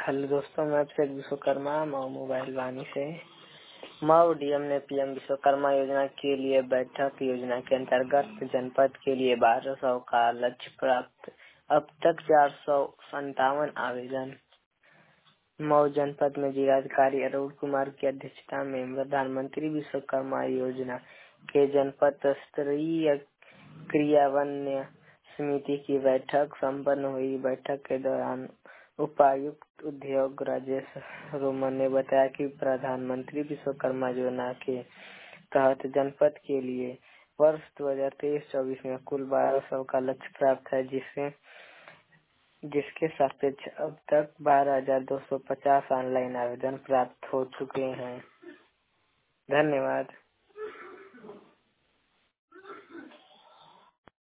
Hello दोस्तों, मैं Abhishek Vishwakarma Mau mobile Vani से। मऊ डीएम ने पीएम विश्वकर्मा योजना के लिए बैठक। योजना के अंतर्गत जनपद के लिए 1200 का लक्ष्य प्राप्त, अब तक 457 आवेदन। मऊ जनपद में जिलाधिकारी अरुण कुमार की अध्यक्षता में प्रधानमंत्री विश्वकर्मा योजना के जनपद स्तरीय क्रियान्वयन समिति की बैठक संपन्न हुई। बैठक के दौरान उपायुक्त उद्योग राजेश रोमन ने बताया कि प्रधानमंत्री विश्वकर्मा योजना के तहत जनपद के लिए वर्ष 2023-24 में कुल 1200 का लक्ष्य प्राप्त है, जिसके सापेक्ष अब तक 12,250 ऑनलाइन आवेदन प्राप्त हो चुके हैं। धन्यवाद।